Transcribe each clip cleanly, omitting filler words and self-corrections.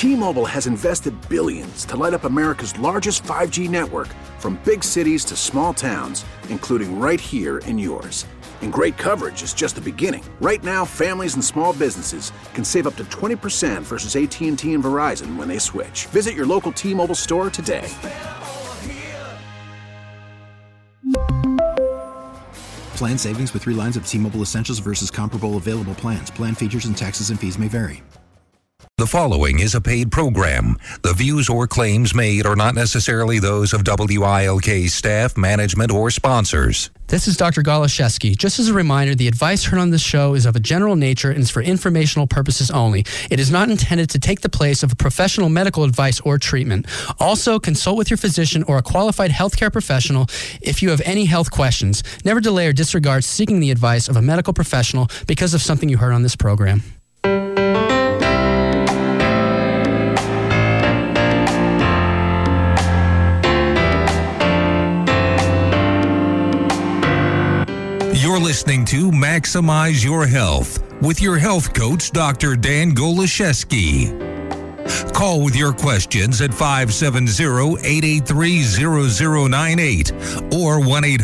T-Mobile has invested billions to light up America's largest 5G network, from big cities to small towns, including right here in yours. And great coverage is just the beginning. Right now, families and small businesses can save up to 20% versus AT&T and Verizon when they switch. Visit your local T-Mobile store today. Plan savings with 3 lines of T-Mobile Essentials versus comparable available plans. Plan features and taxes and fees may vary. The following is a paid program. The views or claims made are not necessarily those of WILK staff, management, or sponsors. This is Dr. Goloszewski. Just as a reminder, the advice heard on this show is of a general nature and is for informational purposes only. It is not intended to take the place of a professional medical advice or treatment. Also, consult with your physician or a qualified healthcare professional if you have any health questions. Never delay or disregard seeking the advice of a medical professional because of something you heard on this program. You're listening to Maximize Your Health with your health coach, Dr. Dan Goloszewski. Call with your questions at 570-883-0098 or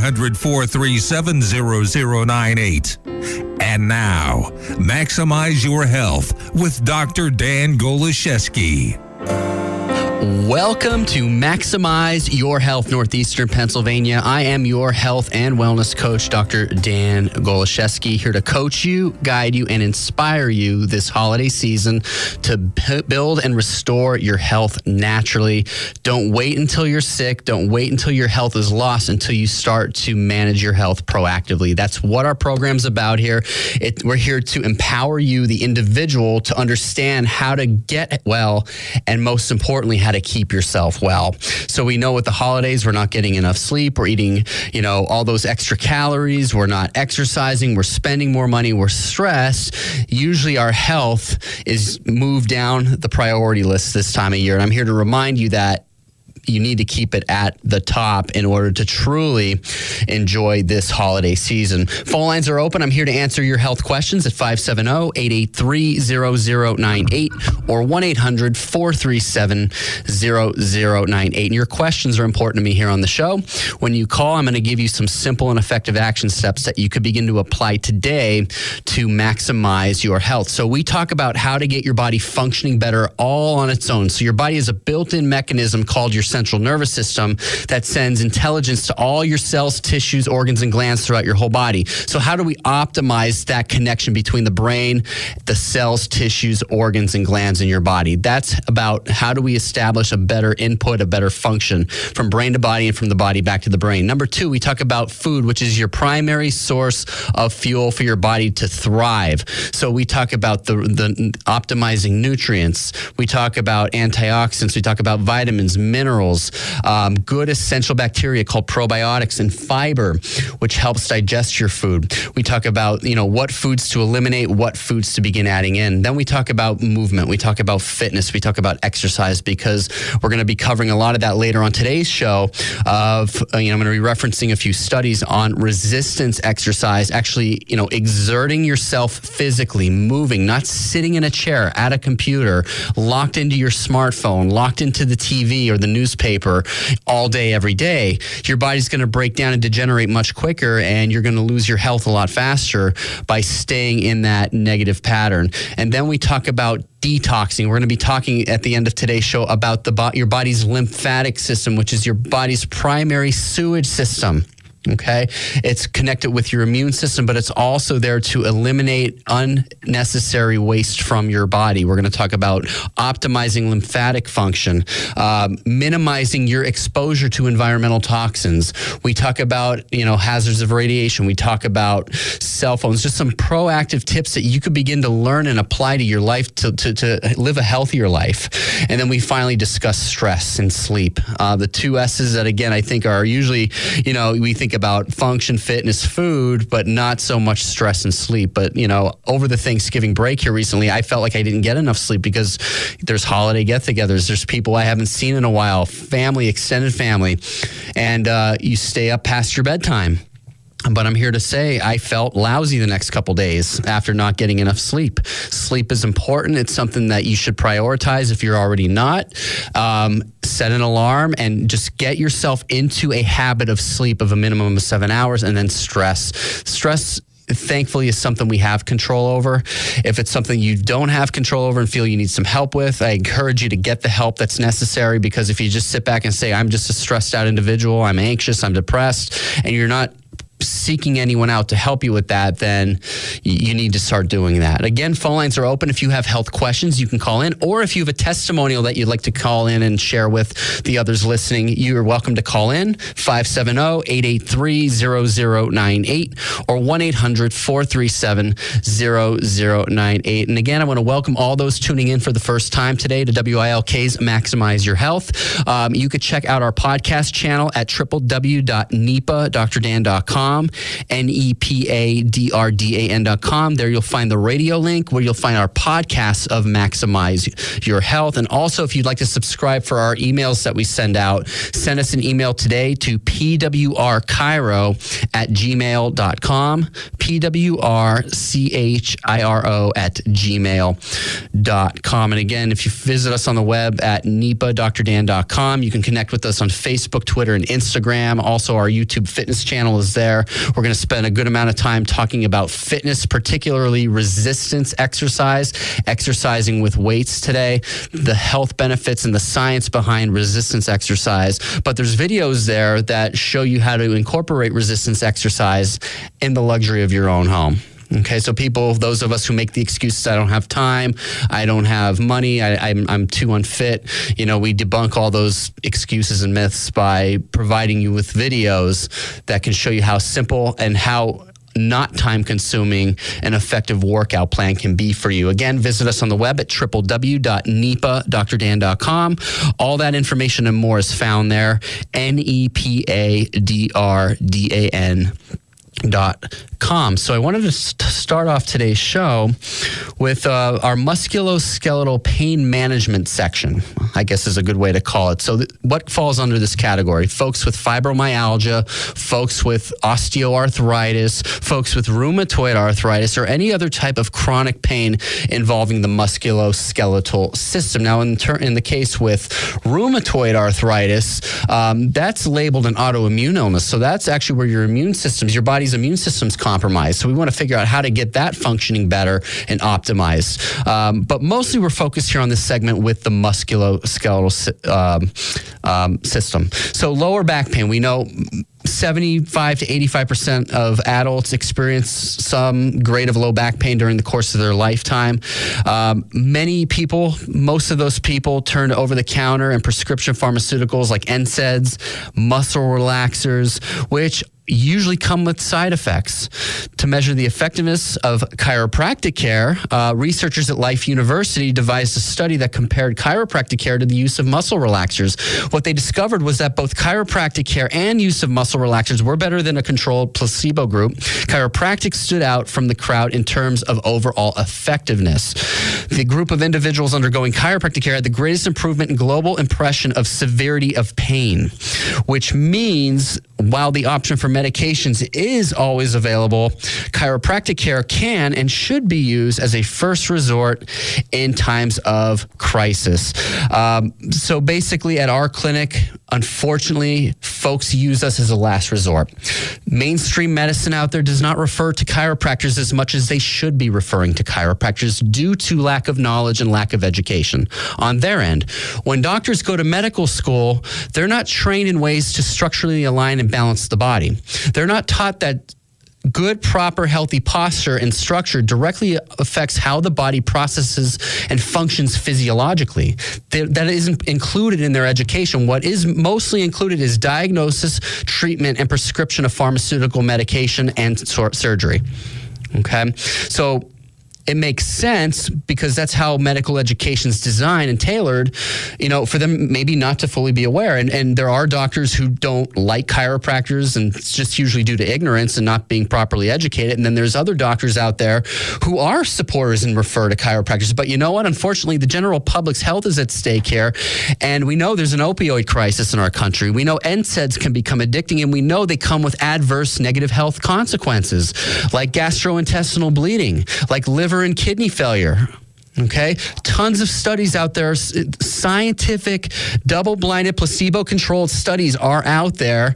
1-800-437-0098. And now, Maximize Your Health with Dr. Dan Goloszewski. Welcome to Maximize Your Health, Northeastern Pennsylvania. I am your health and wellness coach, Dr. Dan Goloszewski, here to coach you, guide you, and inspire you this holiday season to build and restore your health naturally. Don't wait until you're sick. Don't wait until your health is lost until you start to manage your health proactively. That's what our program's about here. We're here to empower you, the individual, to understand how to get well and, most importantly, how to keep yourself well. So we know with the holidays, we're not getting enough sleep. We're eating, all those extra calories. We're not exercising. We're spending more money. We're stressed. Usually our health is moved down the priority list this time of year. And I'm here to remind you that you need to keep it at the top in order to truly enjoy this holiday season. Phone lines are open. I'm here to answer your health questions at 570-883-0098 or 1-800-437-0098. And your questions are important to me here on the show. When you call, I'm going to give you some simple and effective action steps that you could begin to apply today to maximize your health. So we talk about how to get your body functioning better all on its own. So your body is a built-in mechanism called your central nervous system that sends intelligence to all your cells, tissues, organs, and glands throughout your whole body. So how do we optimize that connection between the brain, the cells, tissues, organs, and glands in your body? That's about how do we establish a better input, a better function from brain to body and from the body back to the brain. Number 2, we talk about food, which is your primary source of fuel for your body to thrive. So we talk about the optimizing nutrients. We talk about antioxidants. We talk about vitamins, minerals, good essential bacteria called probiotics, and fiber, which helps digest your food. We talk about, what foods to eliminate, what foods to begin adding in. Then we talk about movement. We talk about fitness. We talk about exercise, because we're going to be covering a lot of that later on today's show. I'm going to be referencing a few studies on resistance exercise, actually, exerting yourself physically, moving, not sitting in a chair at a computer, locked into your smartphone, locked into the TV or the newspaper all day, every day. Your body's going to break down and degenerate much quicker, and you're going to lose your health a lot faster by staying in that negative pattern. And then we talk about detoxing. We're going to be talking at the end of today's show about your body's lymphatic system, which is your body's primary sewage system. Okay. It's connected with your immune system, but it's also there to eliminate unnecessary waste from your body. We're going to talk about optimizing lymphatic function, minimizing your exposure to environmental toxins. We talk about, hazards of radiation. We talk about cell phones, just some proactive tips that you could begin to learn and apply to your life to live a healthier life. And then we finally discuss stress and sleep. The 2 S's that, again, I think are usually, we think about function, fitness, food, but not so much stress and sleep. But, over the Thanksgiving break here recently, I felt like I didn't get enough sleep because there's holiday get-togethers. There's people I haven't seen in a while, family, extended family, and you stay up past your bedtime. But I'm here to say I felt lousy the next couple days after not getting enough sleep. Sleep is important. It's something that you should prioritize if you're already not. Set an alarm and just get yourself into a habit of sleep of a minimum of 7 hours, and then stress. Stress, thankfully, is something we have control over. If it's something you don't have control over and feel you need some help with, I encourage you to get the help that's necessary, because if you just sit back and say, I'm just a stressed out individual, I'm anxious, I'm depressed, and you're not seeking anyone out to help you with that, then you need to start doing that. Again, phone lines are open. If you have health questions, you can call in, or if you have a testimonial that you'd like to call in and share with the others listening, you are welcome to call in 570-883-0098 or 1-800-437-0098. And again, I want to welcome all those tuning in for the first time today to WILK's Maximize Your Health. You could check out our podcast channel at www.nepadrdan.com. NEPADRDAN.com. There you'll find the radio link where you'll find our podcasts of Maximize Your Health. And also, if you'd like to subscribe for our emails that we send out, send us an email today to pwrchiro@gmail.com, pwrchiro@gmail.com. And again, if you visit us on the web at nepadrdan.com, you can connect with us on Facebook, Twitter, and Instagram. Also, our YouTube fitness channel is there. We're going to spend a good amount of time talking about fitness, particularly resistance exercise, exercising with weights today, the health benefits and the science behind resistance exercise. But there's videos there that show you how to incorporate resistance exercise in the luxury of your own home. Okay, so people, those of us who make the excuses, I don't have time, I don't have money, I'm too unfit, we debunk all those excuses and myths by providing you with videos that can show you how simple and how not time-consuming an effective workout plan can be for you. Again, visit us on the web at www.nepadrdan.com. All that information and more is found there, NEPADRDAN.com. So I wanted to start off today's show with our musculoskeletal pain management section, I guess is a good way to call it. So what falls under this category? Folks with fibromyalgia, folks with osteoarthritis, folks with rheumatoid arthritis, or any other type of chronic pain involving the musculoskeletal system. Now, in the case with rheumatoid arthritis, that's labeled an autoimmune illness. So that's actually where your body's immune system's compromised. So we want to figure out how to get that functioning better and optimized. But mostly we're focused here on this segment with the musculoskeletal system. So lower back pain, we know 75 to 85% of adults experience some grade of low back pain during the course of their lifetime. Many people, most of those people, turn to over-the-counter and prescription pharmaceuticals like NSAIDs, muscle relaxers, which usually come with side effects. To measure the effectiveness of chiropractic care, researchers at Life University devised a study that compared chiropractic care to the use of muscle relaxers. What they discovered was that both chiropractic care and use of muscle relaxers were better than a controlled placebo group. Chiropractic stood out from the crowd in terms of overall effectiveness. The group of individuals undergoing chiropractic care had the greatest improvement in global impression of severity of pain, which means while the option for medications is always available, chiropractic care can and should be used as a first resort in times of crisis. So basically at our clinic, unfortunately, folks use us as a last resort. Mainstream medicine out there does not refer to chiropractors as much as they should be referring to chiropractors due to lack of knowledge and lack of education on their end. When doctors go to medical school, they're not trained in ways to structurally align and balance the body. They're not taught that good, proper, healthy posture and structure directly affects how the body processes and functions physiologically. That isn't included in their education. What is mostly included is diagnosis, treatment, and prescription of pharmaceutical medication and surgery. Okay? So it makes sense because that's how medical education is designed and tailored, for them maybe not to fully be aware. And there are doctors who don't like chiropractors, and it's just usually due to ignorance and not being properly educated. And then there's other doctors out there who are supporters and refer to chiropractors. But you know what? Unfortunately, the general public's health is at stake here. And we know there's an opioid crisis in our country. We know NSAIDs can become addicting, and we know they come with adverse negative health consequences like gastrointestinal bleeding, like liver and kidney failure. Okay, tons of studies out there, scientific, double-blinded, placebo-controlled studies are out there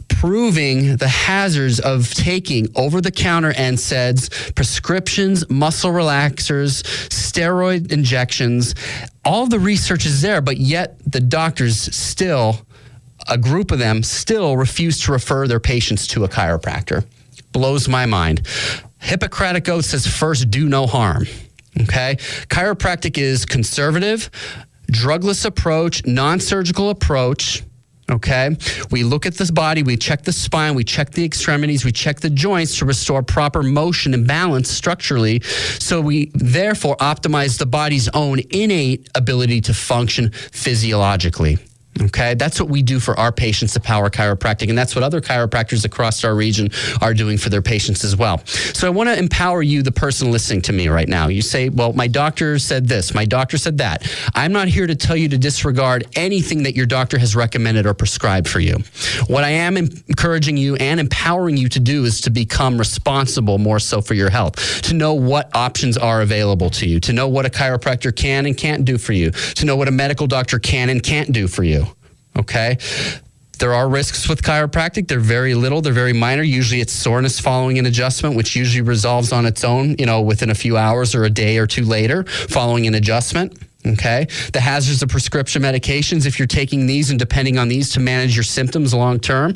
proving the hazards of taking over-the-counter NSAIDs, prescriptions, muscle relaxers, steroid injections. All the research is there, but yet the doctors still, a group of them still refuse to refer their patients to a chiropractor. Blows my mind. Hippocratic Oath says first, do no harm. Okay. Chiropractic is conservative, drugless approach, non-surgical approach. Okay. We look at this body, we check the spine, we check the extremities, we check the joints to restore proper motion and balance structurally. So we therefore optimize the body's own innate ability to function physiologically. Okay, that's what we do for our patients at Power Chiropractic, and that's what other chiropractors across our region are doing for their patients as well. So I want to empower you, the person listening to me right now. You say, well, my doctor said this, my doctor said that. I'm not here to tell you to disregard anything that your doctor has recommended or prescribed for you. What I am encouraging you and empowering you to do is to become responsible more so for your health, to know what options are available to you, to know what a chiropractor can and can't do for you, to know what a medical doctor can and can't do for you. Okay. There are risks with chiropractic. They're very little. They're very minor. Usually it's soreness following an adjustment, which usually resolves on its own, within a few hours or a day or two later following an adjustment. Okay. The hazards of prescription medications, if you're taking these and depending on these to manage your symptoms long term,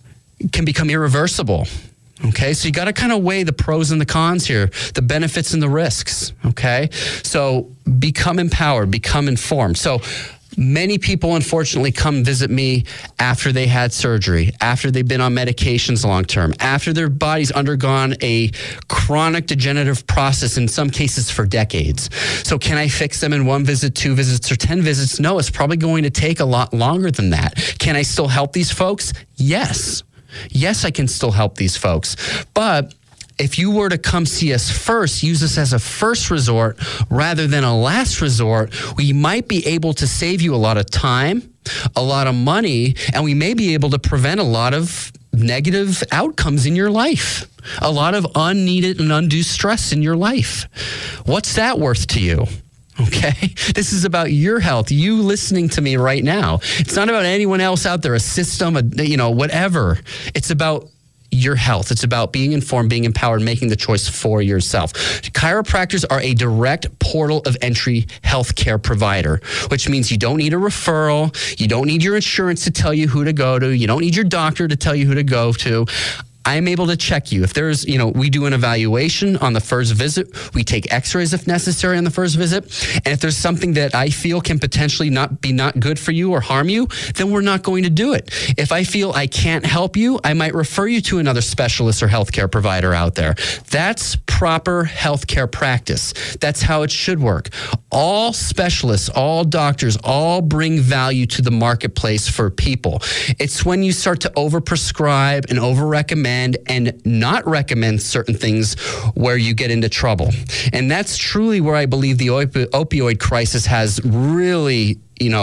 can become irreversible. Okay, so you got to kind of weigh the pros and the cons here, the benefits and the risks. Okay, so become empowered, become informed. So many people, unfortunately, come visit me after they had surgery, after they've been on medications long term, after their body's undergone a chronic degenerative process, in some cases for decades. So can I fix them in 1 visit, 2 visits, or 10 visits? No, it's probably going to take a lot longer than that. Can I still help these folks? Yes. Yes, I can still help these folks. But if you were to come see us first, use us as a first resort rather than a last resort, we might be able to save you a lot of time, a lot of money, and we may be able to prevent a lot of negative outcomes in your life, a lot of unneeded and undue stress in your life. What's that worth to you? Okay, this is about your health, you listening to me right now. It's not about anyone else out there, a system, whatever. It's about your health. It's about being informed, being empowered, making the choice for yourself. Chiropractors are a direct portal of entry healthcare provider, which means you don't need a referral. You don't need your insurance to tell you who to go to. You don't need your doctor to tell you who to go to. I'm able to check you. If there's, we do an evaluation on the first visit. We take x-rays if necessary on the first visit. And if there's something that I feel can potentially not good for you or harm you, then we're not going to do it. If I feel I can't help you, I might refer you to another specialist or healthcare provider out there. That's proper healthcare practice. That's how it should work. All specialists, all doctors, all bring value to the marketplace for people. It's when you start to overprescribe and overrecommend and not recommend certain things where you get into trouble. And that's truly where I believe the opioid crisis has really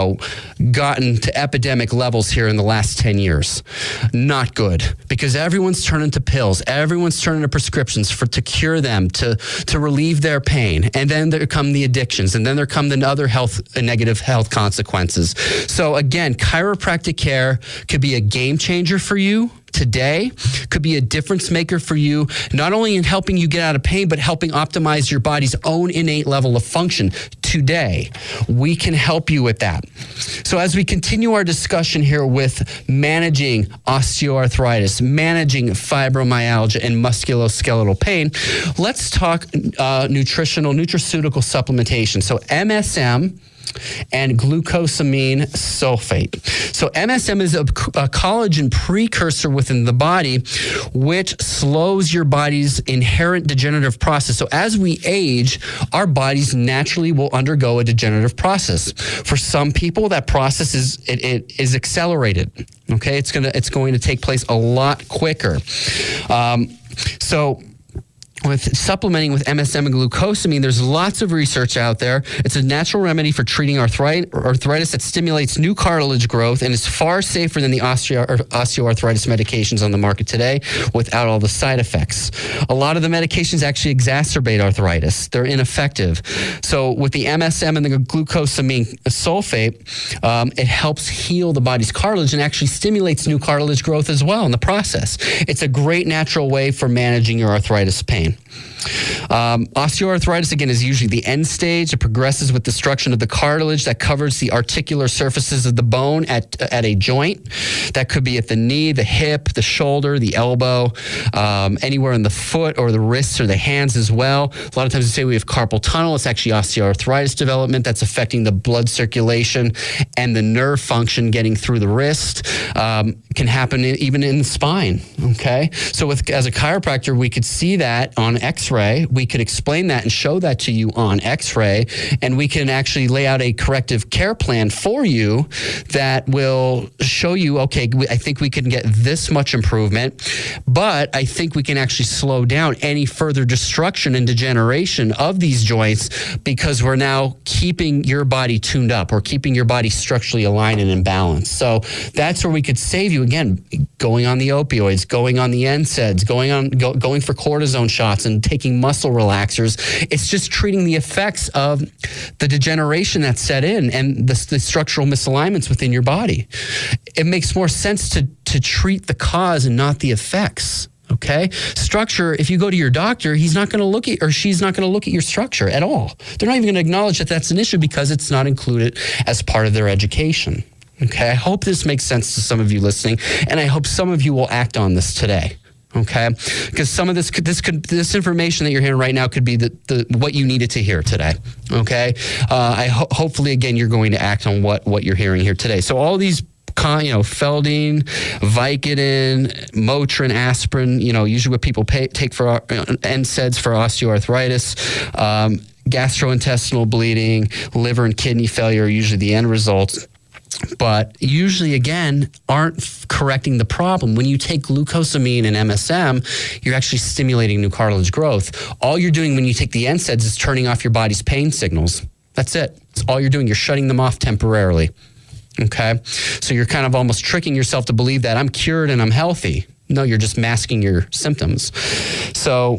gotten to epidemic levels here in the last 10 years. Not good, because everyone's turning to pills. Everyone's turning to prescriptions to cure them, to relieve their pain. And then there come the addictions, and then there come the other negative health consequences. So again, chiropractic care could be a game changer for you today, could be a difference maker for you, not only in helping you get out of pain, but helping optimize your body's own innate level of function today. We can help you with that. So as we continue our discussion here with managing osteoarthritis, managing fibromyalgia and musculoskeletal pain, let's talk nutraceutical supplementation. So MSM and glucosamine sulfate. So MSM is a collagen precursor within the body, which slows your body's inherent degenerative process. So as we age, our bodies naturally will undergo a degenerative process. For some people, that process is accelerated. Okay, it's going to take place a lot quicker. So with supplementing with MSM and glucosamine, there's lots of research out there. It's a natural remedy for treating arthritis that stimulates new cartilage growth and is far safer than the osteoarthritis medications on the market today without all the side effects. A lot of the medications actually exacerbate arthritis. They're ineffective. So with the MSM and the glucosamine sulfate, it helps heal the body's cartilage and actually stimulates new cartilage growth as well in the process. It's a great natural way for managing your arthritis pain. Osteoarthritis, again, is usually the end stage. It progresses with destruction of the cartilage that covers the articular surfaces of the bone at a joint. That could be at the knee, the hip, the shoulder, the elbow, anywhere in the foot or the wrists or the hands as well. A lot of times we say we have carpal tunnel. It's actually osteoarthritis development that's affecting the blood circulation and the nerve function getting through the wrist. Can happen even in the spine, okay? So as a chiropractor, we could see that on X-ray. We could explain that and show that to you on X-ray, and we can actually lay out a corrective care plan for you that will show you, okay, I think we can get this much improvement, but I think we can actually slow down any further destruction and degeneration of these joints because we're now keeping your body tuned up or keeping your body structurally aligned and in balance. So that's where we could save you, again, going on the opioids, going on the NSAIDs, going for cortisone shots and taking muscle relaxers. It's just treating the effects of the degeneration that's set in and the structural misalignments within your body. It makes more sense to treat the cause and not the effects. Okay. Structure, if you go to your doctor, he's not going to look at, or she's not going to look at your structure at all. They're not even going to acknowledge that that's an issue because it's not included as part of their education. Okay. I hope this makes sense to some of you listening, and I hope some of you will act on this today. Okay, because some of this information that you're hearing right now could be the what you needed to hear today. Okay, hopefully again you're going to act on what you're hearing here today. So all these, Feldine, Vicodin, Motrin, aspirin, usually what people take for NSAIDs for osteoarthritis. Gastrointestinal bleeding, liver and kidney failure are usually the end results. But usually, again, aren't correcting the problem. When you take glucosamine and MSM, you're actually stimulating new cartilage growth. All you're doing when you take the NSAIDs is turning off your body's pain signals. That's it. That's all you're doing. You're shutting them off temporarily. Okay? So you're kind of almost tricking yourself to believe that I'm cured and I'm healthy. No, you're just masking your symptoms. So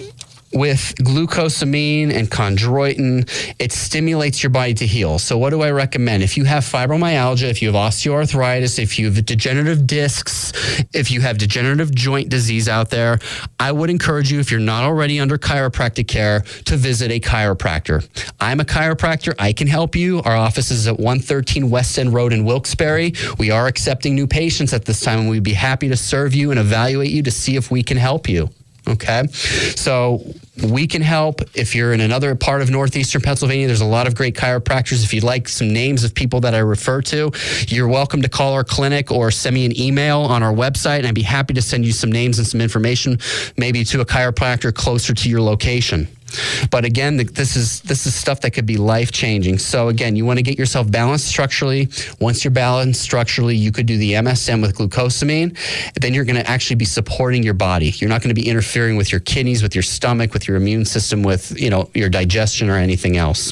with glucosamine and chondroitin, it stimulates your body to heal. So what do I recommend? If you have fibromyalgia, if you have osteoarthritis, if you have degenerative discs, if you have degenerative joint disease out there, I would encourage you, if you're not already under chiropractic care, to visit a chiropractor. I'm a chiropractor. I can help you. Our office is at 113 West End Road in Wilkes-Barre. We are accepting new patients at this time, and we'd be happy to serve you and evaluate you to see if we can help you. Okay, so we can help. If you're in another part of northeastern Pennsylvania, there's a lot of great chiropractors. If you'd like some names of people that I refer to, you're welcome to call our clinic or send me an email on our website, and I'd be happy to send you some names and some information, maybe to a chiropractor closer to your location. But again, this is stuff that could be life-changing. So again, you want to get yourself balanced structurally. Once you're balanced structurally, you could do the MSM with glucosamine. Then you're going to actually be supporting your body. You're not going to be interfering with your kidneys, with your stomach, with your immune system, with your digestion or anything else.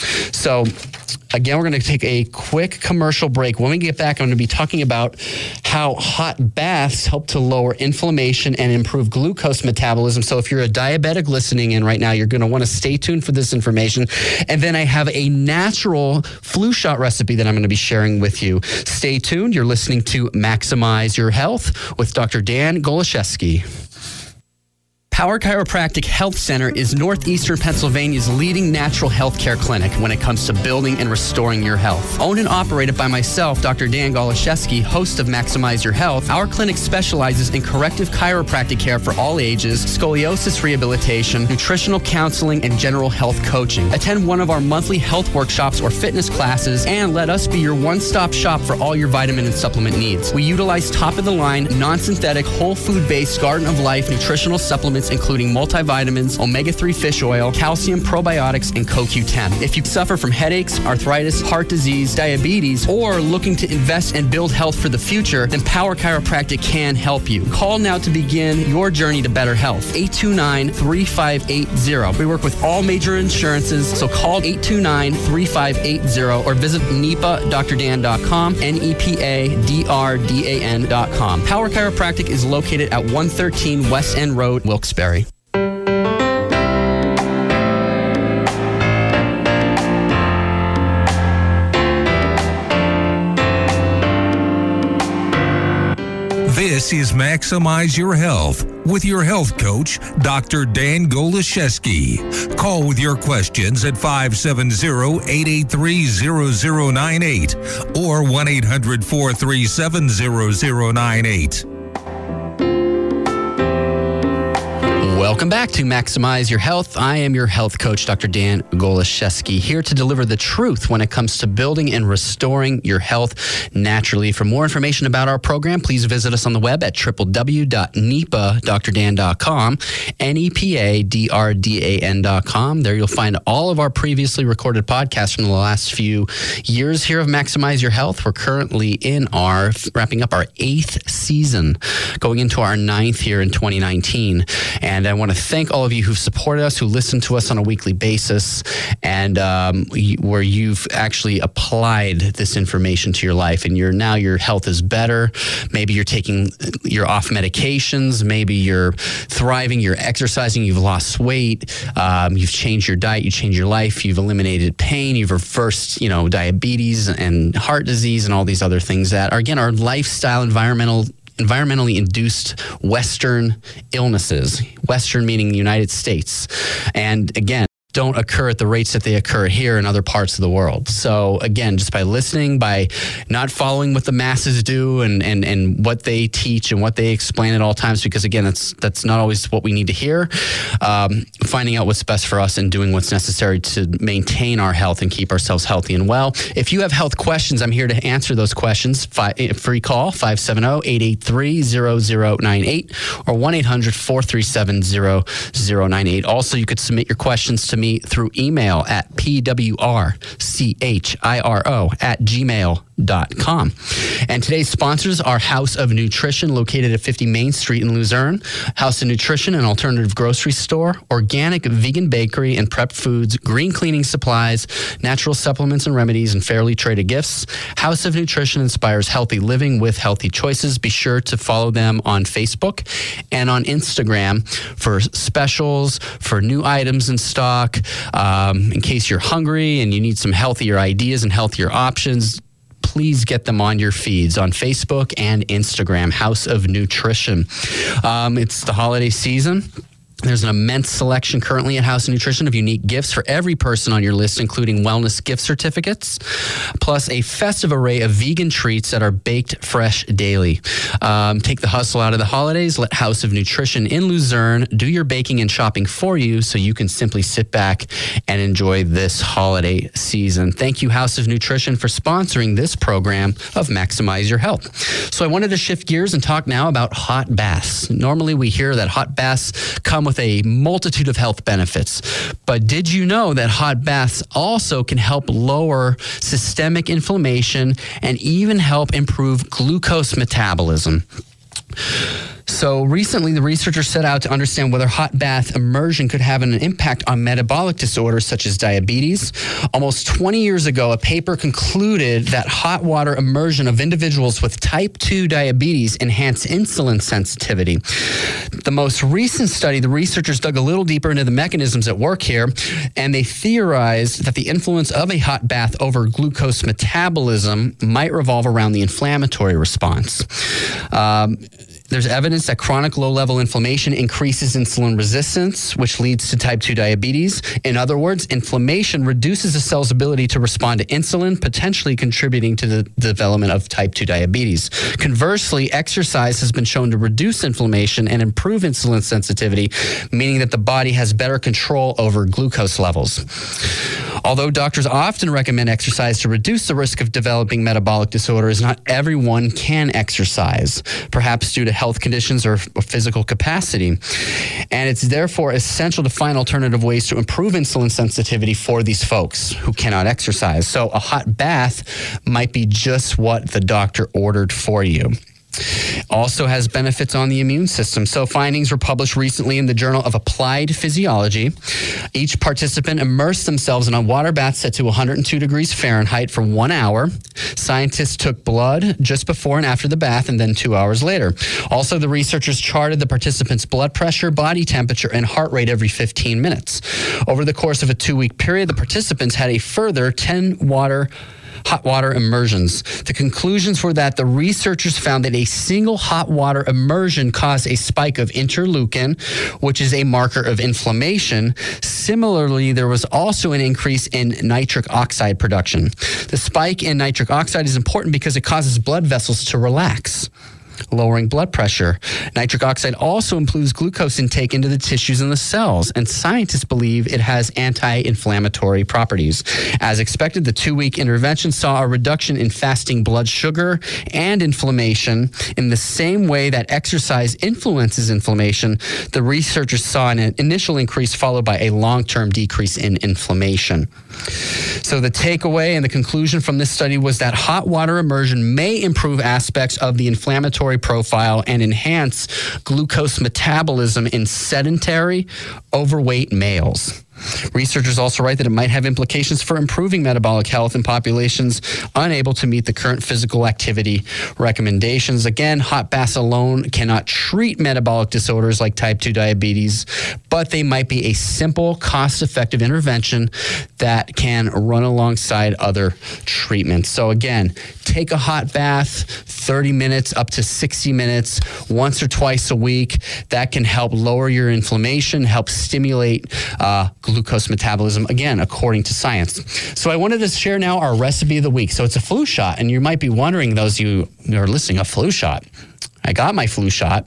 So again, we're going to take a quick commercial break. When we get back, I'm going to be talking about how hot baths help to lower inflammation and improve glucose metabolism. So if you're a diabetic listening in right now, you're going to want to stay tuned for this information. And then I have a natural flu shot recipe that I'm going to be sharing with you. Stay tuned. You're listening to Maximize Your Health with Dr. Dan Goloszewski. Power Chiropractic Health Center is Northeastern Pennsylvania's leading natural health care clinic when it comes to building and restoring your health. Owned and operated by myself, Dr. Dan Goloszewski, host of Maximize Your Health, our clinic specializes in corrective chiropractic care for all ages, scoliosis rehabilitation, nutritional counseling, and general health coaching. Attend one of our monthly health workshops or fitness classes, and let us be your one-stop shop for all your vitamin and supplement needs. We utilize top-of-the-line, non-synthetic, whole food-based Garden of Life nutritional supplements including multivitamins, omega-3 fish oil, calcium, probiotics, and CoQ10. If you suffer from headaches, arthritis, heart disease, diabetes, or looking to invest and build health for the future, then Power Chiropractic can help you. Call now to begin your journey to better health. 829-3580. We work with all major insurances, so call 829-3580 or visit nepadrdan.com, nepadrdan.com. Power Chiropractic is located at 113 West End Road, Wilkes-Barre. This is Maximize Your Health with your health coach, Dr. Dan Goloszewski. Call with your questions at 570-883-0098 or 1-800-437-0098. Welcome back to Maximize Your Health. I am your health coach, Dr. Dan Goloszewski, here to deliver the truth when it comes to building and restoring your health naturally. For more information about our program, please visit us on the web at www.nepadrdan.com, nepadrdan.com. There you'll find all of our previously recorded podcasts from the last few years here of Maximize Your Health. We're currently wrapping up our 8th season, going into our 9th here in 2019. And I want to thank all of you who've supported us, who listen to us on a weekly basis, and where you've actually applied this information to your life, and your health is better. Maybe you're off medications. Maybe you're thriving. You're exercising. You've lost weight. You've changed your diet. You changed your life. You've eliminated pain. You've reversed, diabetes and heart disease and all these other things that are lifestyle, environmentally induced Western illnesses, Western meaning the United States. And again, don't occur at the rates that they occur here in other parts of the world. So again, just by listening, by not following what the masses do and what they teach and what they explain at all times, because again, that's not always what we need to hear. Finding out what's best for us and doing what's necessary to maintain our health and keep ourselves healthy and well. If you have health questions, I'm here to answer those questions. Free call, 570-883-0098 or 1-800-437-0098. Also, you could submit your questions to me through email at pwrchiro@gmail.com. And today's sponsors are House of Nutrition, located at 50 Main Street in Luzerne. House of Nutrition, an alternative grocery store, organic vegan bakery and prep foods, green cleaning supplies, natural supplements and remedies, and fairly traded gifts. House of Nutrition inspires healthy living with healthy choices. Be sure to follow them on Facebook and on Instagram for specials, for new items in stock. In case you're hungry and you need some healthier ideas and healthier options, please get them on your feeds on Facebook and Instagram, House of Nutrition. It's the holiday season. There's an immense selection currently at House of Nutrition of unique gifts for every person on your list, including wellness gift certificates, plus a festive array of vegan treats that are baked fresh daily. Take the hustle out of the holidays. Let House of Nutrition in Luzerne do your baking and shopping for you so you can simply sit back and enjoy this holiday season. Thank you, House of Nutrition, for sponsoring this program of Maximize Your Health. So I wanted to shift gears and talk now about hot baths. Normally we hear that hot baths come with a multitude of health benefits. But did you know that hot baths also can help lower systemic inflammation and even help improve glucose metabolism? So recently, the researchers set out to understand whether hot bath immersion could have an impact on metabolic disorders such as diabetes. Almost 20 years ago, a paper concluded that hot water immersion of individuals with type 2 diabetes enhanced insulin sensitivity. The most recent study, the researchers dug a little deeper into the mechanisms at work here, and they theorized that the influence of a hot bath over glucose metabolism might revolve around the inflammatory response. there's evidence that chronic low-level inflammation increases insulin resistance, which leads to type 2 diabetes. In other words, inflammation reduces a cell's ability to respond to insulin, potentially contributing to the development of type 2 diabetes. Conversely, exercise has been shown to reduce inflammation and improve insulin sensitivity, meaning that the body has better control over glucose levels. Although doctors often recommend exercise to reduce the risk of developing metabolic disorders, not everyone can exercise, perhaps due to health conditions or physical capacity. And it's therefore essential to find alternative ways to improve insulin sensitivity for these folks who cannot exercise. So a hot bath might be just what the doctor ordered for you. Also has benefits on the immune system. So findings were published recently in the Journal of Applied Physiology. Each participant immersed themselves in a water bath set to 102 degrees Fahrenheit for 1 hour. Scientists took blood just before and after the bath and then 2 hours later. Also, the researchers charted the participants' blood pressure, body temperature, and heart rate every 15 minutes. Over the course of a 2-week period, the participants had a further 10 hot water immersions. The conclusions were that the researchers found that a single hot water immersion caused a spike of interleukin, which is a marker of inflammation. Similarly, there was also an increase in nitric oxide production. The spike in nitric oxide is important because it causes blood vessels to relax, lowering blood pressure. Nitric oxide also improves glucose intake into the tissues and the cells, and scientists believe it has anti-inflammatory properties. As expected, the 2-week intervention saw a reduction in fasting blood sugar and inflammation. In the same way that exercise influences inflammation, the researchers saw an initial increase followed by a long-term decrease in inflammation. So the takeaway and the conclusion from this study was that hot water immersion may improve aspects of the inflammatory profile and enhance glucose metabolism in sedentary, overweight males. Researchers also write that it might have implications for improving metabolic health in populations unable to meet the current physical activity recommendations. Again, hot baths alone cannot treat metabolic disorders like type 2 diabetes, but they might be a simple, cost-effective intervention that can run alongside other treatments. So again, take a hot bath, 30 minutes up to 60 minutes, once or twice a week. That can help lower your inflammation, help stimulate glucose metabolism, again, according to science. So I wanted to share now our recipe of the week. So it's a flu shot, and you might be wondering, those of you who are listening, a flu shot. I got my flu shot,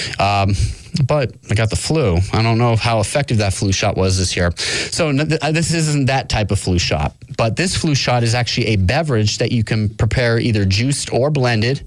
but I got the flu. I don't know how effective that flu shot was this year. So this isn't that type of flu shot, but this flu shot is actually a beverage that you can prepare either juiced or blended.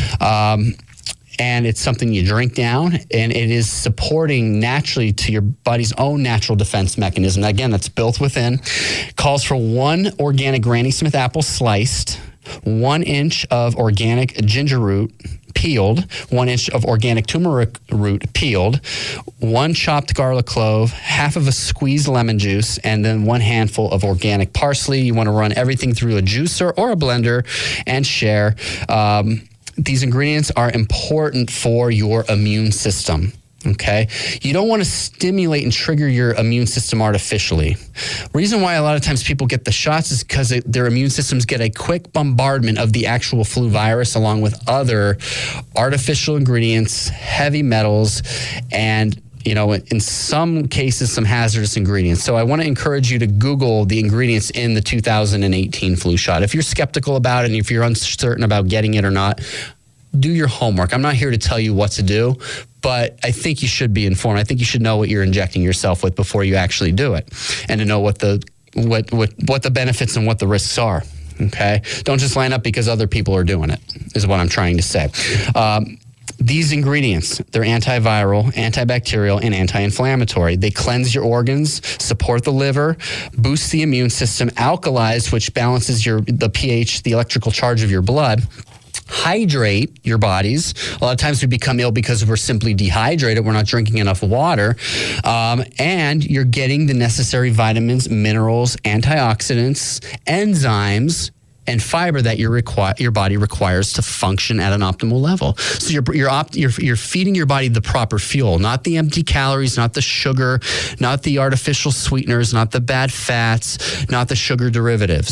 And it's something you drink down, and it is supporting naturally to your body's own natural defense mechanism. Again, that's built within. Calls for 1 organic Granny Smith apple sliced, 1 inch of organic ginger root peeled, 1 inch of organic turmeric root peeled, 1 chopped garlic clove, half of a squeezed lemon juice, and then 1 handful of organic parsley. You want to run everything through a juicer or a blender and share. These ingredients are important for your immune system. Okay. You don't want to stimulate and trigger your immune system artificially. Reason why a lot of times people get the shots is because their immune systems get a quick bombardment of the actual flu virus along with other artificial ingredients, heavy metals, and in some cases, some hazardous ingredients. So I want to encourage you to Google the ingredients in the 2018 flu shot. If you're skeptical about it and if you're uncertain about getting it or not, do your homework. I'm not here to tell you what to do, but I think you should be informed. I think you should know what you're injecting yourself with before you actually do it, and to know what the benefits and what the risks are. Okay? Don't just line up because other people are doing it, is what I'm trying to say. These ingredients, they're antiviral, antibacterial, and anti-inflammatory. They cleanse your organs, support the liver, boost the immune system, alkalize, which balances the pH, the electrical charge of your blood, hydrate your bodies. A lot of times we become ill because we're simply dehydrated. We're not drinking enough water. And you're getting the necessary vitamins, minerals, antioxidants, enzymes, and fiber that your body requires to function at an optimal level. So you're feeding your body the proper fuel, not the empty calories, not the sugar, not the artificial sweeteners, not the bad fats, not the sugar derivatives.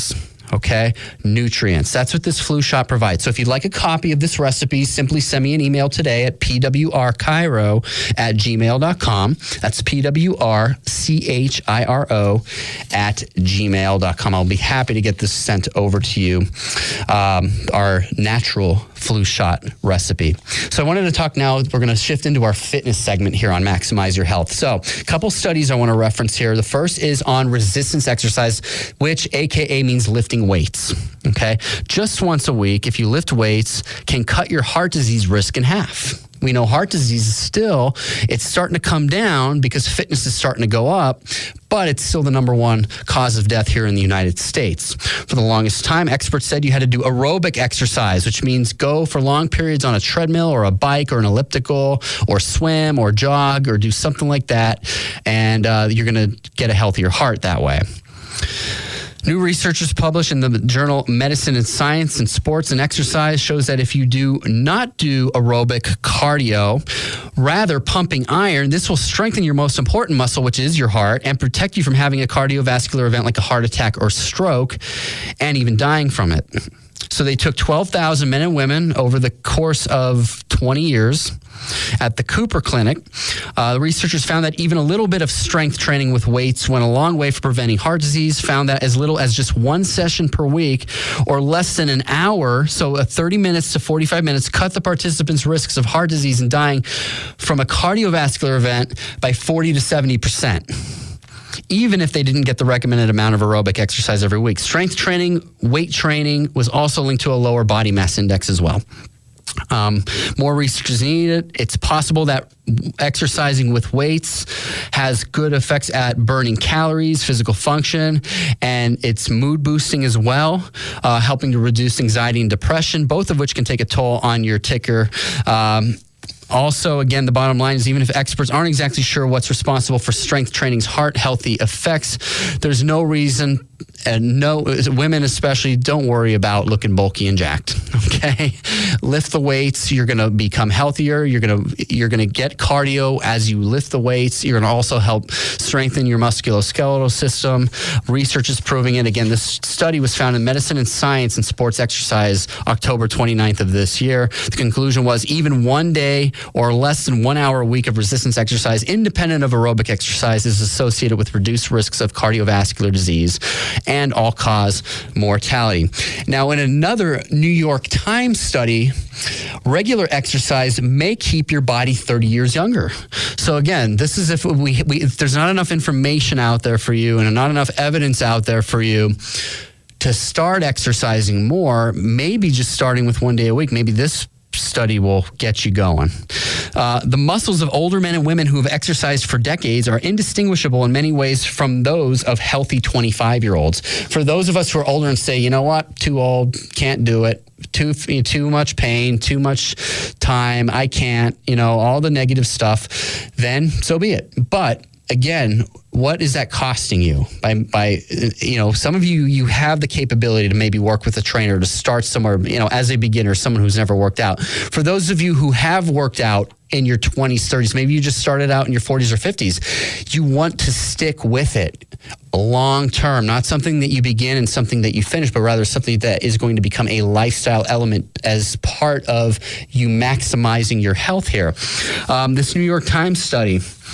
Okay, nutrients. That's what this flu shot provides. So if you'd like a copy of this recipe, simply send me an email today at pwrchiro@gmail.com. That's pwrchiro@gmail.com. I'll be happy to get this sent over to you, our natural flu shot recipe. So I wanted to talk now, we're going to shift into our fitness segment here on Maximize Your Health. So a couple studies I want to reference here. The first is on resistance exercise, which AKA means lifting weights. Okay. Just once a week, if you lift weights, can cut your heart disease risk in half. We know heart disease is still, it's starting to come down because fitness is starting to go up, but it's still the number one cause of death here in the United States. For the longest time, experts said you had to do aerobic exercise, which means go for long periods on a treadmill or a bike or an elliptical or swim or jog or do something like that, and you're going to get a healthier heart that way. New research published in the journal Medicine and Science and Sports and Exercise shows that if you do not do aerobic cardio, rather pumping iron, this will strengthen your most important muscle, which is your heart, and protect you from having a cardiovascular event like a heart attack or stroke, and even dying from it. So they took 12,000 men and women over the course of 20 years at the Cooper Clinic. The researchers found that even a little bit of strength training with weights went a long way for preventing heart disease, found that as little as just one session per week or less than an hour, so 30 minutes to 45 minutes, cut the participants' risks of heart disease and dying from a cardiovascular event by 40 to 70%. Even if they didn't get the recommended amount of aerobic exercise every week. Strength training, weight training was also linked to a lower body mass index as well. More research is needed. It's possible that exercising with weights has good effects at burning calories, physical function, and it's mood boosting as well, helping to reduce anxiety and depression, both of which can take a toll on your ticker. Also, again, the bottom line is even if experts aren't exactly sure what's responsible for strength training's heart healthy effects, there's no reason, and no women especially, don't worry about looking bulky and jacked. Okay, lift the weights. You're going to become healthier. You're going to get cardio as you lift the weights. You're going to also help strengthen your musculoskeletal system. Research is proving it. Again, this study was found in Medicine and Science and Sports Exercise, October 29th of this year. The conclusion was even one day or less than 1 hour a week of resistance exercise, independent of aerobic exercise, is associated with reduced risks of cardiovascular disease and all-cause mortality. Now, in another New York Times study, regular exercise may keep your body 30 years younger. So again, this is if there's not enough information out there for you and not enough evidence out there for you to start exercising more, maybe just starting with 1 day a week, maybe this study will get you going. The muscles of older men and women who have exercised for decades are indistinguishable in many ways from those of healthy 25-year-olds. For those of us who are older and say, you know what, too old, can't do it, too much pain, too much time, I can't, all the negative stuff, then so be it. But again, what is that costing you? By some of you have the capability to maybe work with a trainer to start somewhere, as a beginner, someone who's never worked out. For those of you who have worked out in your 20s, 30s, maybe you just started out in your 40s or 50s, you want to stick with it long term, not something that you begin and something that you finish, but rather something that is going to become a lifestyle element as part of you maximizing your health here. This New York Times study,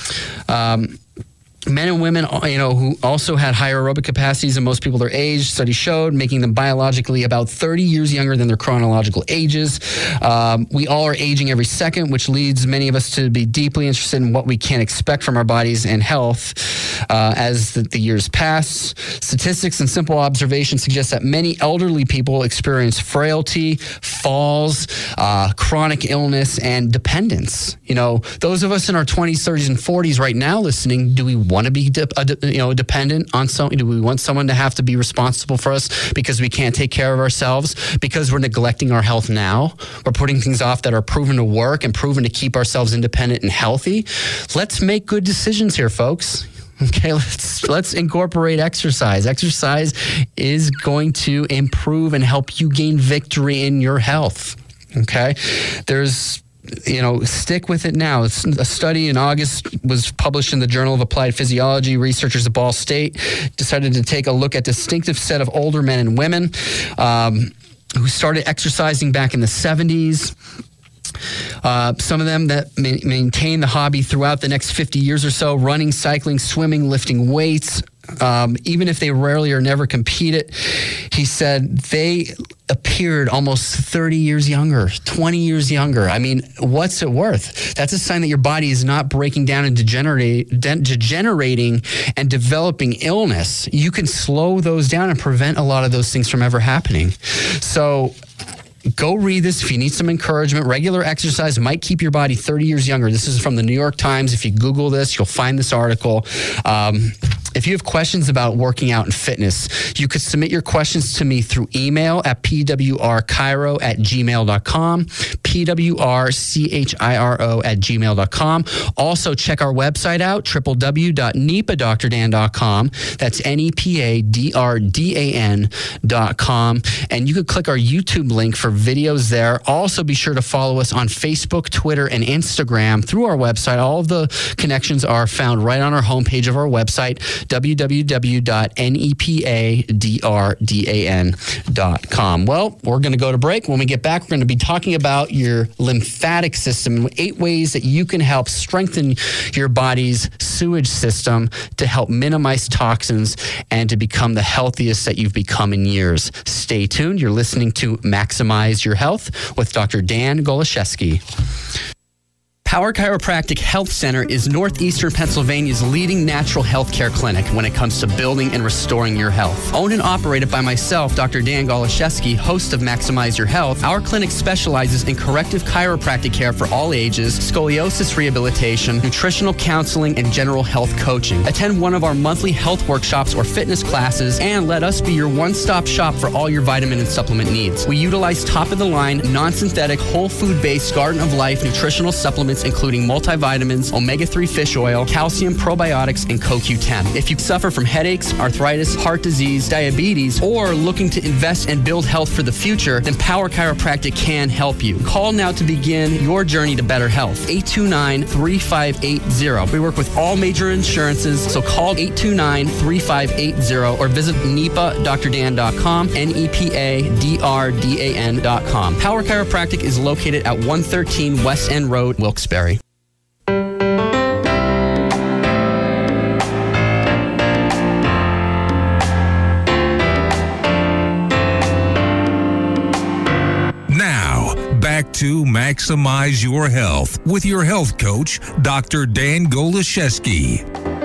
men and women, who also had higher aerobic capacities than most people their age, study showed, making them biologically about 30 years younger than their chronological ages. We all are aging every second, which leads many of us to be deeply interested in what we can expect from our bodies and health as the years pass. Statistics and simple observations suggest that many elderly people experience frailty, falls, chronic illness, and dependence. Those of us in our 20s, 30s, and 40s right now listening, do we want to be dependent on someone? Do we want someone to have to be responsible for us because we can't take care of ourselves, because we're neglecting our health now? We're putting things off that are proven to work and proven to keep ourselves independent and healthy. Let's make good decisions here, folks. Okay, let's incorporate exercise. Exercise is going to improve and help you gain victory in your health. Okay, there's stick with it now. It's a study in August was published in the Journal of Applied Physiology. Researchers at Ball State decided to take a look at distinctive set of older men and women who started exercising back in the 70s. Some of them that maintain the hobby throughout the next 50 years or so, running, cycling, swimming, lifting weights, even if they rarely or never competed. He said they appeared almost 30 years younger, 20 years younger. I mean, what's it worth? That's a sign that your body is not breaking down and degenerating and developing illness. You can slow those down and prevent a lot of those things from ever happening. So go read this if you need some encouragement. Regular exercise might keep your body 30 years younger. This is from the New York Times. If you Google this, you'll find this article. If you have questions about working out and fitness, you could submit your questions to me through email at pwrchiro@gmail.com, pwrchiro@gmail.com. Also, check our website out, www.nepadrdan.com. That's NEPADRDAN.com. And you could click our YouTube link for videos there. Also, be sure to follow us on Facebook, Twitter, and Instagram through our website. All of the connections are found right on our homepage of our website, www.nepadrdan.com. Well, we're going to go to break. When we get back, we're going to be talking about your lymphatic system, 8 ways that you can help strengthen your body's sewage system to help minimize toxins and to become the healthiest that you've become in years. Stay tuned. You're listening to Maximize Your Health with Dr. Dan Goloszewski. Power Chiropractic Health Center is Northeastern Pennsylvania's leading natural health care clinic when it comes to building and restoring your health. Owned and operated by myself, Dr. Dan Goloszewski, host of Maximize Your Health, our clinic specializes in corrective chiropractic care for all ages, scoliosis rehabilitation, nutritional counseling, and general health coaching. Attend one of our monthly health workshops or fitness classes, and let us be your one-stop shop for all your vitamin and supplement needs. We utilize top-of-the-line, non-synthetic, whole food-based Garden of Life nutritional supplements, including multivitamins, omega-3 fish oil, calcium, probiotics, and CoQ10. If you suffer from headaches, arthritis, heart disease, diabetes, or looking to invest and build health for the future, then Power Chiropractic can help you. Call now to begin your journey to better health. 829-3580. We work with all major insurances, so call 829-3580 or visit nepadrdan.com, NEPADRDAN.com. Power Chiropractic is located at 113 West End Road, Wilkes-Barre. Now, back to Maximize Your Health with your health coach, Dr. Dan Goloszewski.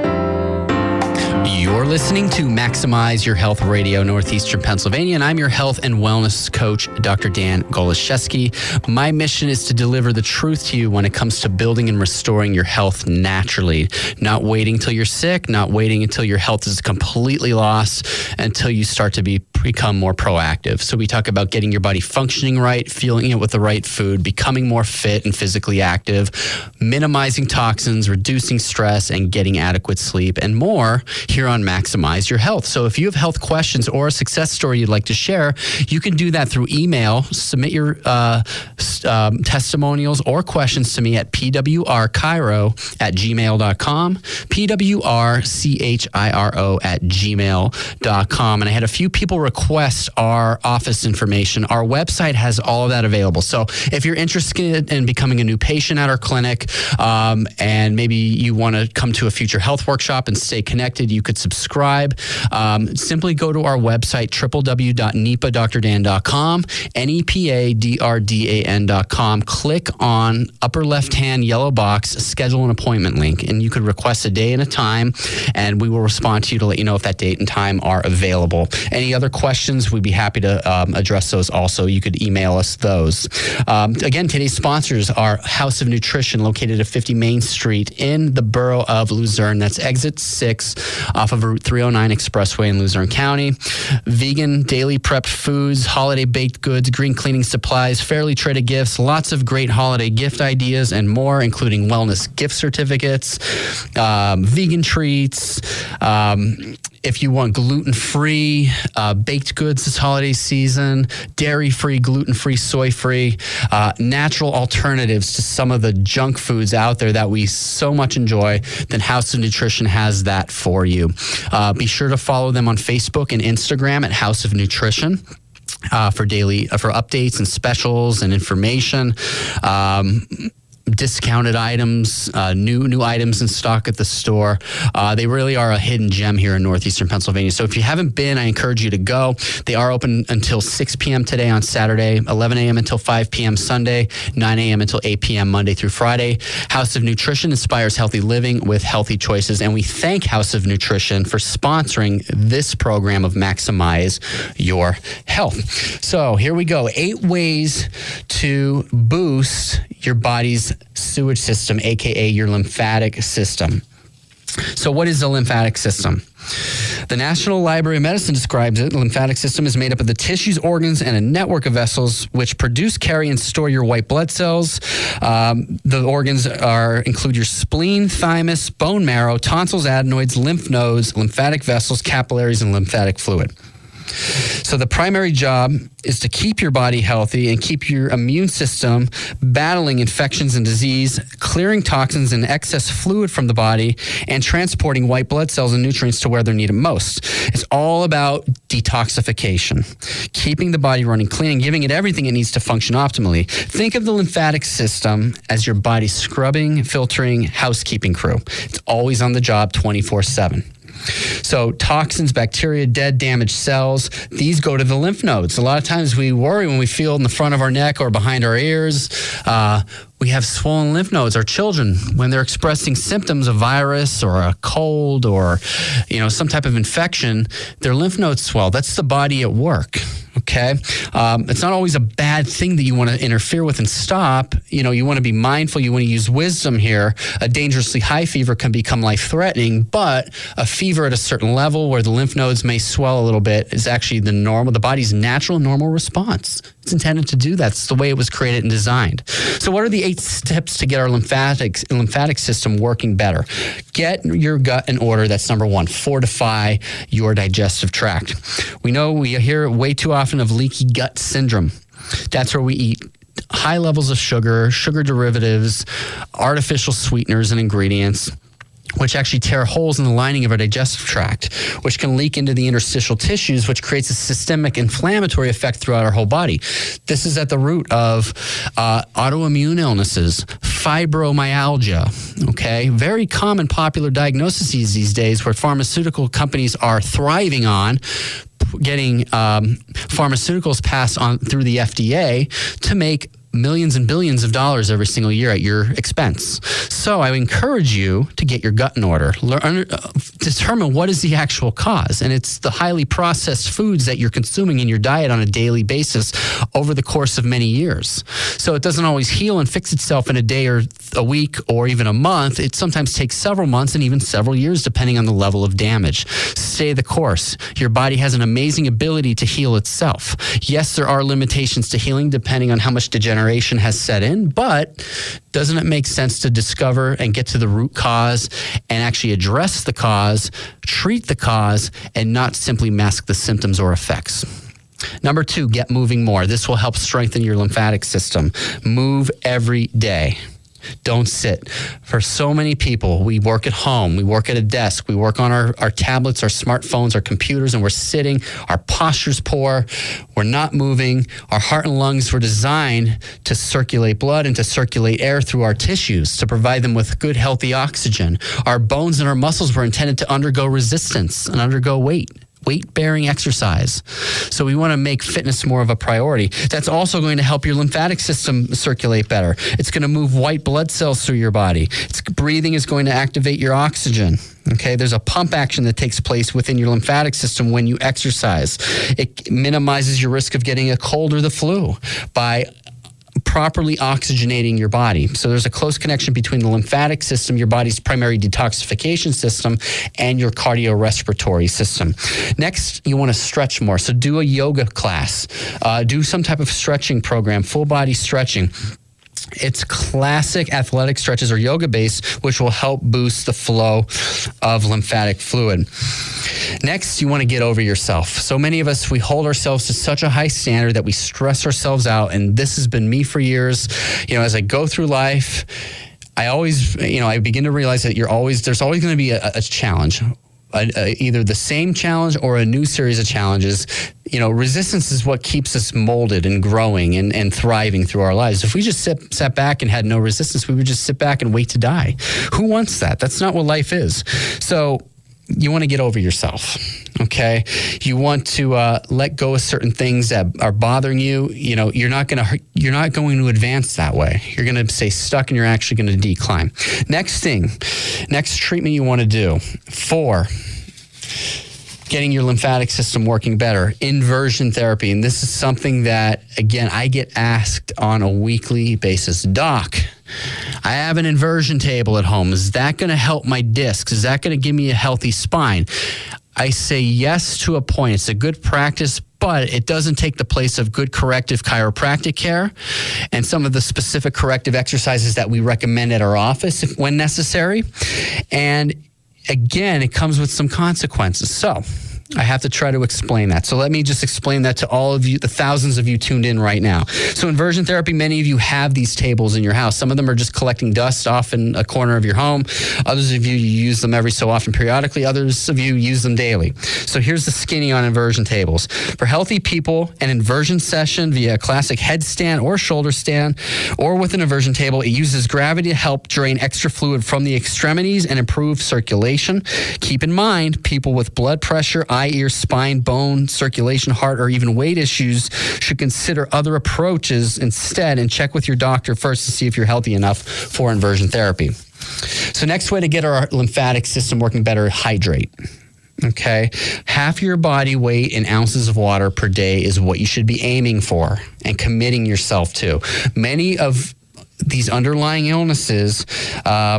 You're listening to Maximize Your Health Radio, Northeastern Pennsylvania, and I'm your health and wellness coach, Dr. Dan Goloszewski. My mission is to deliver the truth to you when it comes to building and restoring your health naturally, not waiting till you're sick, not waiting until your health is completely lost, until you start to become more proactive. So we talk about getting your body functioning right, fueling it with the right food, becoming more fit and physically active, minimizing toxins, reducing stress, and getting adequate sleep, and more here on Maximize Your Health. So if you have health questions or a success story you'd like to share, you can do that through email. Submit your testimonials or questions to me at pwrchiro@gmail.com, pwrchiro@gmail.com. And I had a few people request our office information. Our website has all of that available. So if you're interested in becoming a new patient at our clinic, and maybe you want to come to a future health workshop and stay connected, you could subscribe. Simply go to our website, www.nepadrdan.com, NEPADRDAN.com. Click on upper left-hand yellow box, schedule an appointment link, and you could request a day and a time, and we will respond to you to let you know if that date and time are available. Any other questions, we'd be happy to address those also. You could email us those. Again, today's sponsors are House of Nutrition, located at 50 Main Street in the borough of Luzerne. That's exit 6 off of Route 309 Expressway in Luzerne County. Vegan, daily prepped foods, holiday baked goods, green cleaning supplies, fairly traded gifts, lots of great holiday gift ideas and more, including wellness gift certificates, vegan treats, if you want gluten-free baked goods this holiday season, dairy-free, gluten-free, soy-free, natural alternatives to some of the junk foods out there that we so much enjoy, then House of Nutrition has that for you. Be sure to follow them on Facebook and Instagram at House of Nutrition. For updates and specials and information, discounted items, new items in stock at the store. They really are a hidden gem here in northeastern Pennsylvania. So if you haven't been, I encourage you to go. They are open until 6 p.m. today on Saturday, 11 a.m. until 5 p.m. Sunday, 9 a.m. until 8 p.m. Monday through Friday. House of Nutrition inspires healthy living with healthy choices. And we thank House of Nutrition for sponsoring this program of Maximize Your Health. So here we go. 8 ways to boost your body's sewage system, aka your lymphatic system. So what is the lymphatic system? The National Library of Medicine describes it. The lymphatic system is made up of the tissues, organs, and a network of vessels which produce, carry, and store your white blood cells. The organs include your spleen, thymus, bone marrow, tonsils, adenoids, lymph nodes, lymphatic vessels, capillaries, and lymphatic fluid. So the primary job is to keep your body healthy and keep your immune system battling infections and disease, clearing toxins and excess fluid from the body, and transporting white blood cells and nutrients to where they're needed most. It's all about detoxification, keeping the body running clean and giving it everything it needs to function optimally. Think of the lymphatic system as your body's scrubbing, filtering, housekeeping crew. It's always on the job 24/7. So toxins, bacteria, dead, damaged cells, these go to the lymph nodes. A lot of times we worry when we feel in the front of our neck or behind our ears. We have swollen lymph nodes. Our children, when they're expressing symptoms of virus or a cold or some type of infection, their lymph nodes swell. That's the body at work. Okay. It's not always a bad thing that you want to interfere with and stop. You want to be mindful. You want to use wisdom here. A dangerously high fever can become life-threatening, but a fever at a certain level where the lymph nodes may swell a little bit is actually the body's natural normal response. It's intended to do that. It's the way it was created and designed. So what are the 8 steps to get our lymphatic system working better? Get your gut in order. That's number 1. Fortify your digestive tract. We hear way too often of leaky gut syndrome. That's where we eat high levels of sugar derivatives, artificial sweeteners and ingredients, which actually tear holes in the lining of our digestive tract, which can leak into the interstitial tissues, which creates a systemic inflammatory effect throughout our whole body. This is at the root of autoimmune illnesses, fibromyalgia, okay? Very common popular diagnoses these days where pharmaceutical companies are thriving on getting pharmaceuticals passed on through the FDA to make millions and billions of dollars every single year at your expense. So I encourage you to get your gut in order. Determine what is the actual cause. And it's the highly processed foods that you're consuming in your diet on a daily basis over the course of many years. So it doesn't always heal and fix itself in a day or a week or even a month. It sometimes takes several months and even several years depending on the level of damage. Stay the course. Your body has an amazing ability to heal itself. Yes, there are limitations to healing depending on how much degeneration has set in, but doesn't it make sense to discover and get to the root cause and actually address the cause, treat the cause, and not simply mask the symptoms or effects? Number 2, get moving more. This will help strengthen your lymphatic system. Move every day. Don't sit. For so many people, we work at home, we work at a desk, we work on our tablets, our smartphones, our computers, and we're sitting. Our posture's poor. We're not moving. Our heart and lungs were designed to circulate blood and to circulate air through our tissues to provide them with good, healthy oxygen. Our bones and our muscles were intended to undergo resistance and undergo weight-bearing exercise. So we want to make fitness more of a priority. That's also going to help your lymphatic system circulate better. It's going to move white blood cells through your body. Breathing is going to activate your oxygen. Okay, there's a pump action that takes place within your lymphatic system when you exercise. It minimizes your risk of getting a cold or the flu by properly oxygenating your body. So there's a close connection between the lymphatic system, your body's primary detoxification system, and your cardiorespiratory system. Next, you want to stretch more. So do a yoga class. Do some type of stretching program, full body stretching. It's classic athletic stretches or yoga base, which will help boost the flow of lymphatic fluid. Next, you want to get over yourself. So many of us, we hold ourselves to such a high standard that we stress ourselves out. And this has been me for years. As I go through life, I always, I begin to realize that there's always going to be a challenge. Either the same challenge or a new series of challenges. Resistance is what keeps us molded and growing and thriving through our lives. If we just sat back and had no resistance, we would just sit back and wait to die. Who wants that? That's not what life is. So you want to get over yourself, okay? You want to let go of certain things that are bothering you. You're not going to advance that way. You're going to stay stuck, and you're actually going to decline. Next treatment you want to do for getting your lymphatic system working better, inversion therapy. And this is something that, again, I get asked on a weekly basis. Doc, I have an inversion table at home. Is that going to help my discs? Is that going to give me a healthy spine? I say yes to a point. It's a good practice, but it doesn't take the place of good corrective chiropractic care and some of the specific corrective exercises that we recommend at our office when necessary. And again, it comes with some consequences. So I have to try to explain that. So let me just explain that to all of you, the thousands of you tuned in right now. So inversion therapy, many of you have these tables in your house. Some of them are just collecting dust off in a corner of your home. Others of you use them every so often periodically. Others of you use them daily. So here's the skinny on inversion tables. For healthy people, an inversion session via a classic headstand or shoulder stand or with an inversion table, it uses gravity to help drain extra fluid from the extremities and improve circulation. Keep in mind, people with blood pressure, eye, ear, spine, bone, circulation, heart, or even weight issues should consider other approaches instead and check with your doctor first to see if you're healthy enough for inversion therapy. So next way to get our lymphatic system working better, hydrate. Okay, half your body weight in ounces of water per day is what you should be aiming for and committing yourself to. Many of these underlying illnesses are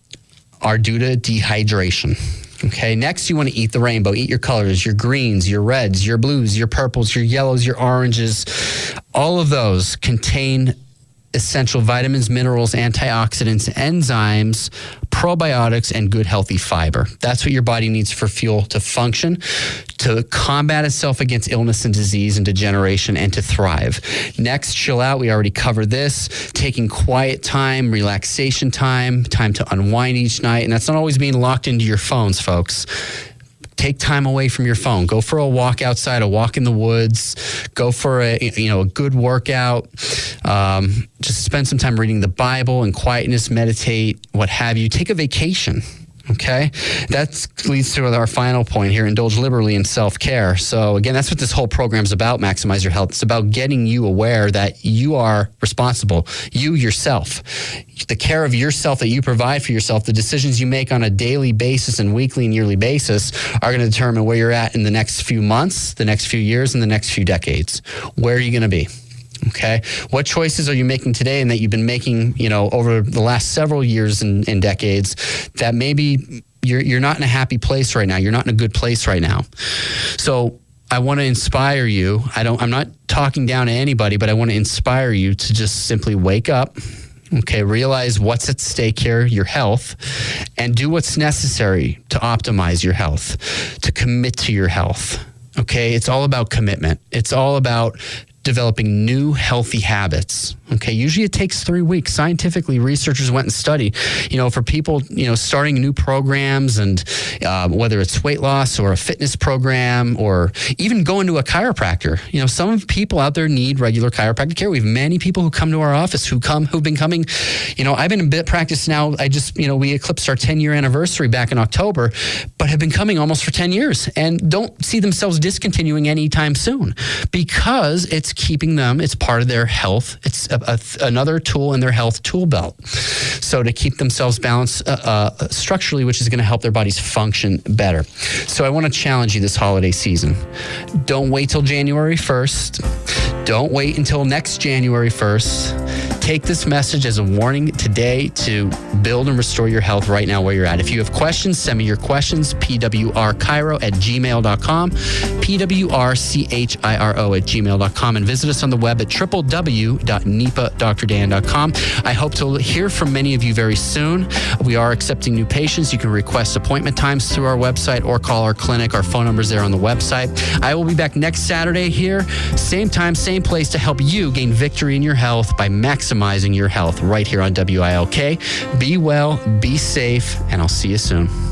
due to dehydration. Okay, next you want to eat the rainbow. Eat your colors, your greens, your reds, your blues, your purples, your yellows, your oranges. All of those contain essential vitamins, minerals, antioxidants, enzymes, probiotics, and good healthy fiber. That's what your body needs for fuel to function, to combat itself against illness and disease and degeneration, and to thrive. Next, chill out. We already covered this. Taking quiet time, relaxation time to unwind each night. And that's not always being locked into your phones, folks. Take time away from your phone. Go for a walk outside, a walk in the woods. Go for a good workout. Just spend some time reading the Bible in quietness, meditate, what have you. Take a vacation. Okay, that leads to our final point here, indulge liberally in self-care. So again, that's what this whole program is about, Maximize Your Health. It's about getting you aware that you are responsible, you yourself. The care of yourself that you provide for yourself, the decisions you make on a daily basis and weekly and yearly basis are going to determine where you're at in the next few months, the next few years, and the next few decades. Where are you going to be? Okay. What choices are you making today and that you've been making, over the last several years and decades that maybe you're not in a happy place right now. You're not in a good place right now. So I want to inspire you. I'm not talking down to anybody, but I want to inspire you to just simply wake up. Okay. Realize what's at stake here, your health, and do what's necessary to optimize your health, to commit to your health. Okay. It's all about commitment. It's all about developing new healthy habits. Okay, usually it takes 3 weeks. Scientifically, researchers went and studied, for people, starting new programs and whether it's weight loss or a fitness program or even going to a chiropractor. Some people out there need regular chiropractic care. We have many people who come to our office who've been coming. I've been in practice now. We eclipsed our 10-year anniversary back in October, but have been coming almost for 10 years and don't see themselves discontinuing anytime soon because it's keeping them, it's part of their health. It's another tool in their health tool belt. So to keep themselves balanced structurally, which is going to help their bodies function better. So I want to challenge you this holiday season. Don't wait till January 1st. Don't wait until next January 1st. Take this message as a warning today to build and restore your health right now where you're at. If you have questions, send me your questions, pwrchiro@gmail.com, pwrchiro@gmail.com, and visit us on the web at www.nipadrdan.com. I hope to hear from many of you very soon. We are accepting new patients. You can request appointment times through our website or call our clinic. Our phone number is there on the website. I will be back next Saturday here, same time, same place, to help you gain victory in your health by maximizing your health right here on WILK. Be well, be safe, and I'll see you soon.